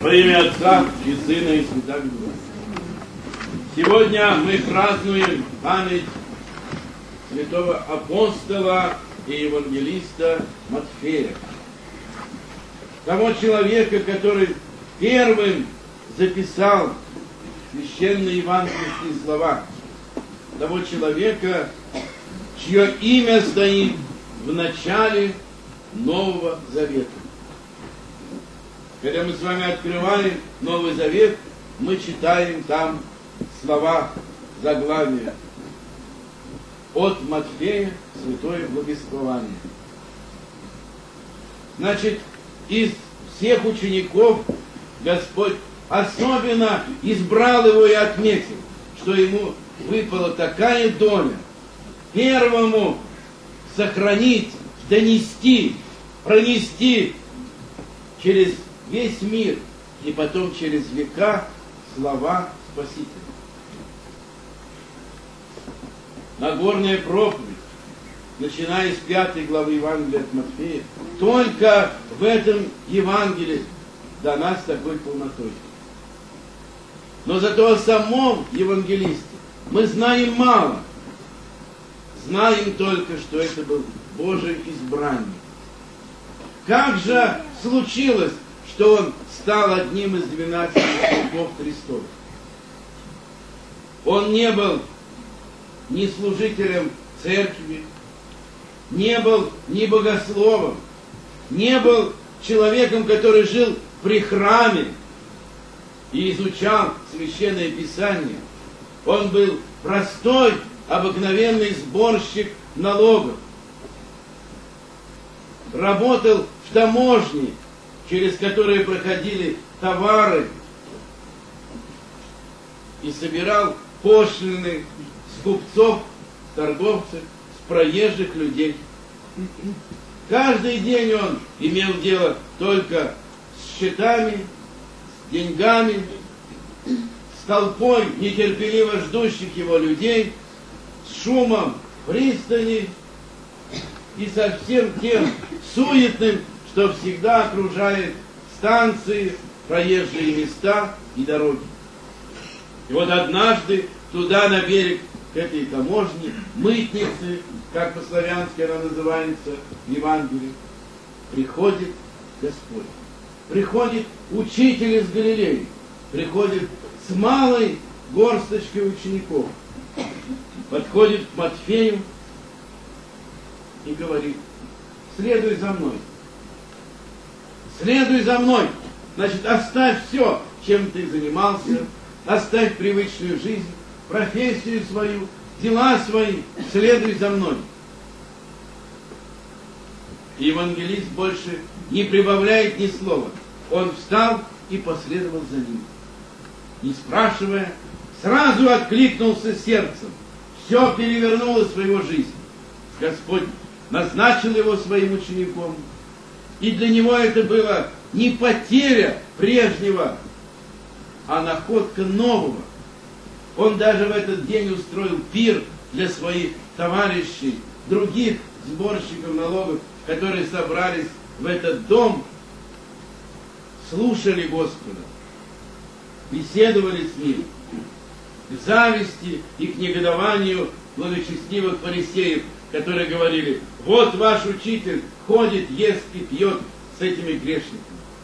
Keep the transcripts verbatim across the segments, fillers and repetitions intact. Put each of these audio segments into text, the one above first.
Во имя Отца и Сына и Святаго Духа. Сегодня мы празднуем память святого апостола и евангелиста Матфея. Того человека, который первым записал священные евангельские слова. Того человека, чье имя стоит в начале Нового Завета. Когда мы с вами открываем Новый Завет, мы читаем там слова заглавия. От Матфея святое благовествование. Значит, из всех учеников Господь особенно избрал его и отметил, что ему выпала такая доля первому сохранить, донести, пронести через весь мир и потом через века слова Спасителя. Нагорная проповедь, начиная с пятой главы Евангелия от Матфея, только в этом Евангелии дана с такой полнотой. Но зато о самом евангелисте мы знаем мало. Знаем только, что это был Божий избранник. Как же случилось, что он стал одним из двенадцати учеников Христовых? Он не был ни служителем церкви, не был ни богословом, не был человеком, который жил при храме и изучал Священное Писание. Он был простой, обыкновенный сборщик налогов. Работал в таможне, через которые проходили товары, и собирал пошлины с купцов, с торговцев, с проезжих людей. Каждый день он имел дело только с счетами, с деньгами, с толпой нетерпеливо ждущих его людей, с шумом пристани и со всем тем суетным, что всегда окружает станции, проезжие места и дороги. И вот однажды туда, на берег, к этой таможне, мытницы, как по-славянски она называется в Евангелии, приходит Господь. Приходит учитель из Галилеи. Приходит с малой горсточкой учеников. Подходит к Матфею и говорит: следуй за мной. Следуй за мной. Значит, оставь все, чем ты занимался, оставь привычную жизнь, профессию свою, дела свои, следуй за мной. И евангелист больше не прибавляет ни слова. Он встал и последовал за ним. Не спрашивая, сразу откликнулся сердцем. Все перевернулось в его жизнь. Господь назначил его своим учеником. И для него это было не потеря прежнего, а находка нового. Он даже в этот день устроил пир для своих товарищей, других сборщиков налогов, которые собрались в этот дом, слушали Господа, беседовали с Ним. К зависти и к негодованию благочестивых фарисеев, которые говорили: вот ваш учитель ходит, ест и пьет с этими грешниками.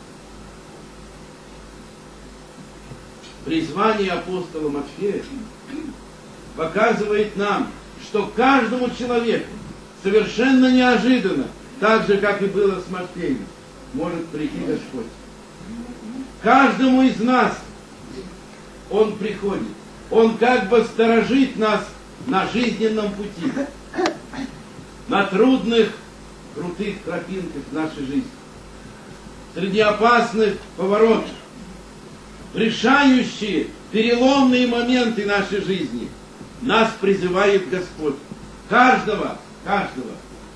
Призвание апостола Матфея показывает нам, что каждому человеку совершенно неожиданно, так же, как и было с Матфеем, может прийти Господь. Каждому из нас Он приходит. Он как бы сторожит нас на жизненном пути, на трудных, крутых тропинках нашей жизни, среди опасных поворотов, решающие, переломные моменты нашей жизни. Нас призывает Господь. Каждого, каждого.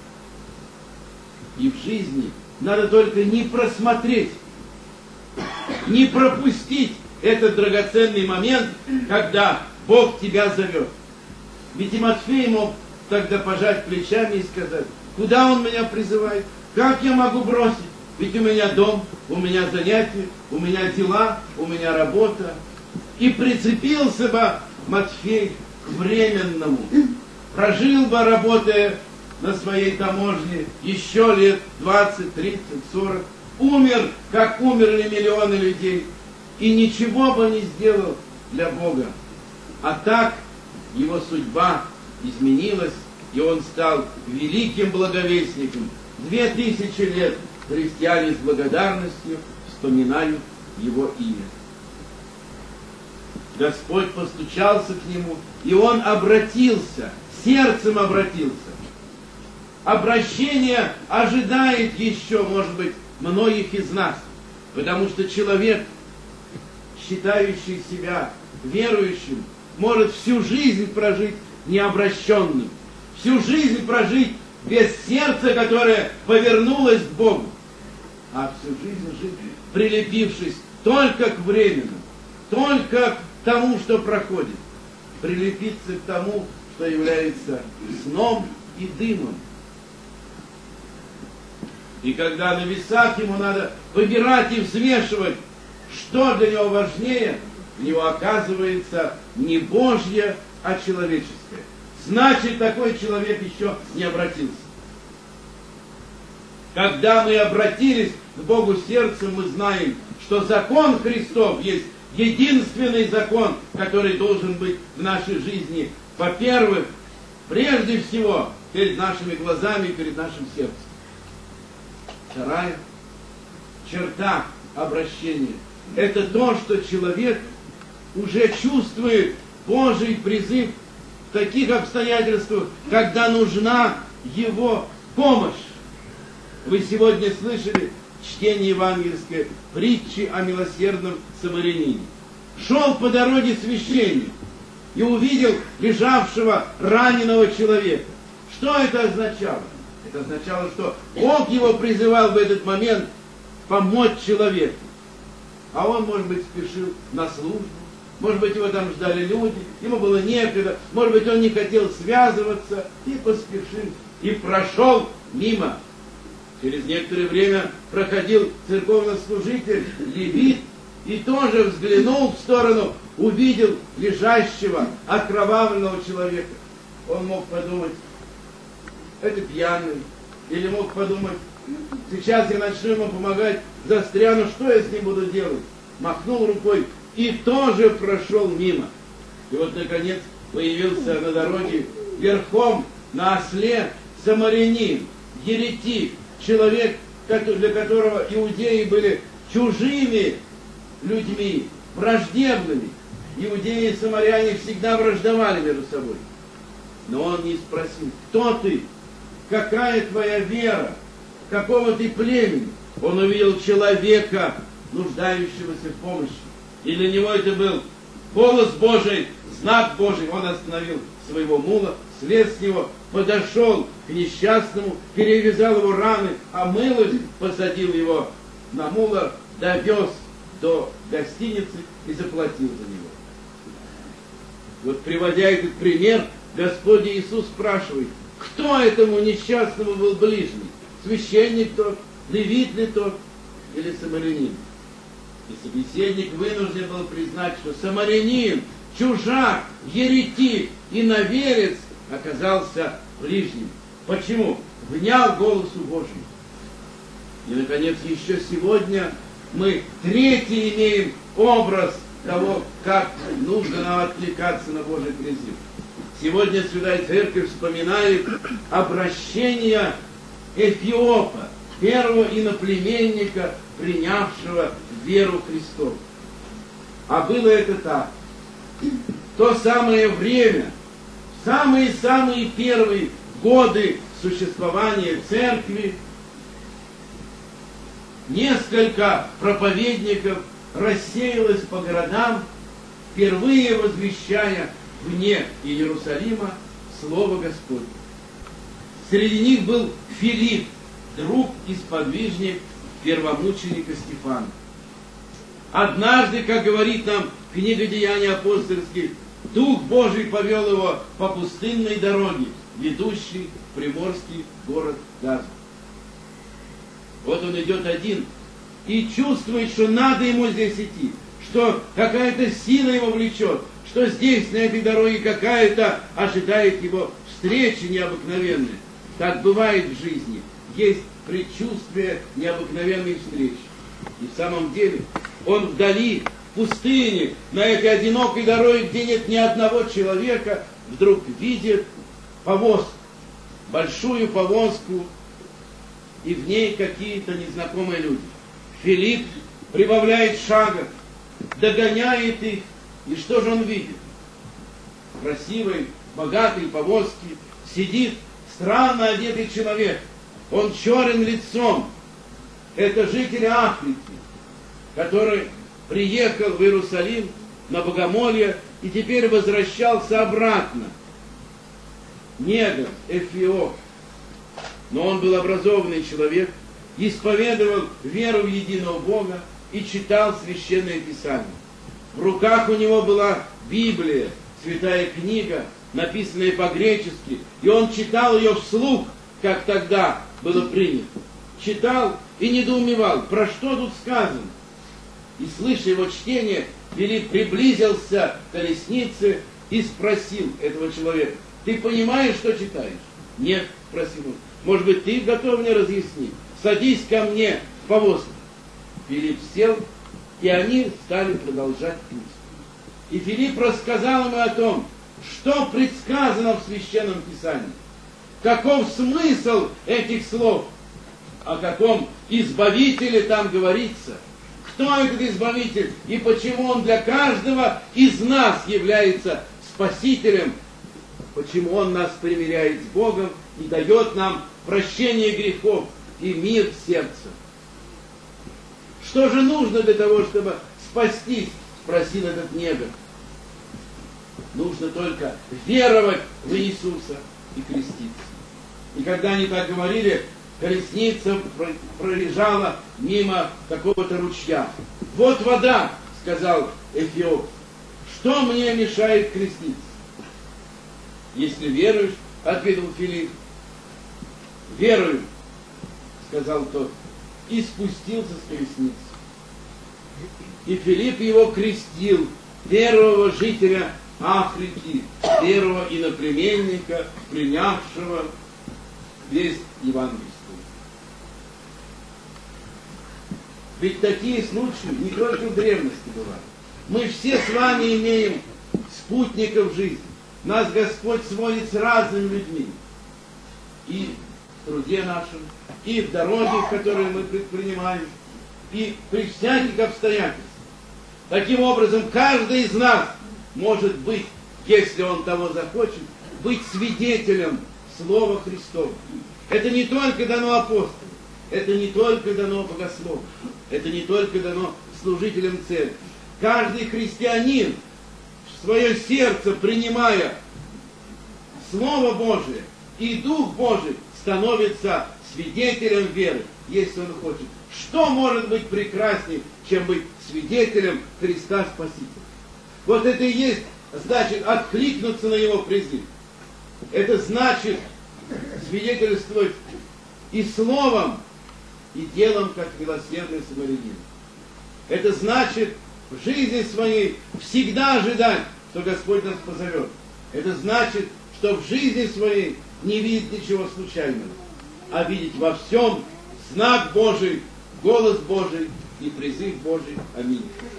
И в жизни надо только не просмотреть, не пропустить этот драгоценный момент, когда Бог тебя зовет. Ведь и Матфей мог тогда пожать плечами и сказать: куда Он меня призывает? Как я могу бросить? Ведь у меня дом, у меня занятия, у меня дела, у меня работа. И прицепился бы Матфей к временному. Прожил бы, работая на своей таможне, еще лет двадцать, тридцать, сорок. Умер, как умерли миллионы людей. И ничего бы не сделал для Бога. А так его судьба изменилась, и он стал великим благовестником. Две тысячи лет христиане с благодарностью вспоминают его имя. Господь постучался к нему, и он обратился, сердцем обратился. Обращение ожидает еще, может быть, многих из нас, потому что человек, считающий себя верующим, может всю жизнь прожить необращенным, всю жизнь прожить без сердца, которое повернулось к Богу, а всю жизнь жить, прилепившись только к временному, только к тому, что проходит, прилепиться к тому, что является сном и дымом. И когда на весах ему надо выбирать и взвешивать, что для него важнее, у него оказывается не Божье, а человеческое. Значит, такой человек еще не обратился. Когда мы обратились к Богу сердцем, мы знаем, что закон Христов есть единственный закон, который должен быть в нашей жизни, во-первых, прежде всего, перед нашими глазами, перед нашим сердцем. Вторая черта обращения – это то, что человек уже чувствует Божий призыв в таких обстоятельствах, когда нужна его помощь. Вы сегодня слышали чтение евангельской притчи о милосердном самарянине. Шел по дороге священник и увидел лежавшего раненого человека. Что это означало? Это означало, что Бог его призывал в этот момент помочь человеку. А он, может быть, спешил на службу, может быть, его там ждали люди, ему было некогда, может быть, он не хотел связываться и поспешил, и прошел мимо. Через некоторое время проходил церковнослужитель, левит, и тоже взглянул в сторону, увидел лежащего, окровавленного человека. Он мог подумать, это пьяный, или мог подумать, сейчас я начну ему помогать, застряну, что я с ним буду делать? Махнул рукой и тоже прошел мимо. И вот, наконец, появился на дороге верхом на осле самарянин, еретик, человек, для которого иудеи были чужими людьми, враждебными. Иудеи и самаряне всегда враждовали между собой. Но он не спросил, кто ты, какая твоя вера, какого ты племени. Он увидел человека, нуждающегося в помощи. И для него это был голос Божий, знак Божий. Он остановил своего мула, слез с него, подошел к несчастному, перевязал его раны, омыл их, посадил его на мула, довез до гостиницы и заплатил за него. Вот, приводя этот пример, Господь Иисус спрашивает, кто этому несчастному был ближний? Священник тот, левит ли тот или самарянин? И собеседник вынужден был признать, что самарянин, чужак, еретик, иноверец оказался ближним. Почему? Внял голосу Божьему. И, наконец, еще сегодня мы третий имеем образ того, как нужно нам откликаться на Божий призыв. Сегодня Святая Церковь вспоминает обращение Эфиопа, первого иноплеменника, принявшего веру Христову. А было это так. В то самое время, в самые-самые первые годы существования Церкви, несколько проповедников рассеялось по городам, впервые возвещая вне Иерусалима Слово Господне. Среди них был Филипп, друг и сподвижник первомученика Стефана. Однажды, как говорит нам книга Деяний апостольских, Дух Божий повел его по пустынной дороге, ведущей в приморский город Газу. Вот он идет один, и чувствует, что надо ему здесь идти, что какая-то сила его влечет, что здесь, на этой дороге, какая-то ожидает его встреча необыкновенная. Так бывает в жизни. Есть предчувствие необыкновенной встречи. И в самом деле он вдали, в пустыне, на этой одинокой дороге, где нет ни одного человека, вдруг видит повозку, большую повозку, и в ней какие-то незнакомые люди. Филипп прибавляет шага, догоняет их, и что же он видит? В красивой, богатой повозке сидит странно одетый человек. Он черен лицом. Это житель Африки, который приехал в Иерусалим на богомолье и теперь возвращался обратно. Негр, эфиоп. Но он был образованный человек, исповедовал веру в единого Бога и читал Священное Писание. В руках у него была Библия, святая книга, написанная по-гречески, и он читал ее вслух, как тогда было принято. Читал и недоумевал, про что тут сказано. И, слыша его чтение, Филипп приблизился к колеснице и спросил этого человека: ты понимаешь, что читаешь? Нет, спросил он. Может быть, ты готов мне разъяснить? Садись ко мне в повозку. Филипп сел, и они стали продолжать путь. И Филипп рассказал ему о том, что предсказано в Священном Писании. Каков смысл этих слов? О каком избавителе там говорится? Кто этот избавитель? И почему он для каждого из нас является спасителем? Почему он нас примиряет с Богом и дает нам прощение грехов и мир в сердце? Что же нужно для того, чтобы спастись? Спросил этот негр. Нужно только веровать в Иисуса и креститься. И когда они так говорили, колесница проезжала мимо какого-то ручья. Вот вода, сказал эфиоп. Что мне мешает креститься? Если веруешь, ответил Филипп. Верую, сказал тот, и спустился с колесницы. И Филипп его крестил, первого жителя Африки, первого иноплеменника, принявшего весть евангельскую. Ведь такие случаи не только в древности бывают. Мы все с вами имеем спутников жизни. Нас Господь сводит с разными людьми. И в труде нашем, и в дороге, которые мы предпринимаем, и при всяких обстоятельствах. Таким образом, каждый из нас может быть, если он того захочет, быть свидетелем Слова Христова. Это не только дано апостолам, это не только дано богословам, это не только дано служителям церкви. Каждый христианин в свое сердце, принимая Слово Божие и Дух Божий, становится свидетелем веры, если он хочет. Что может быть прекраснее, чем быть свидетелем Христа Спасителя? Вот это и есть, значит, откликнуться на Его призыв. Это значит свидетельствовать и словом, и делом, как милосердный самарянин. Это значит в жизни своей всегда ожидать, что Господь нас позовет. Это значит, что в жизни своей не видеть ничего случайного, а видеть во всем знак Божий, голос Божий и призыв Божий. Аминь.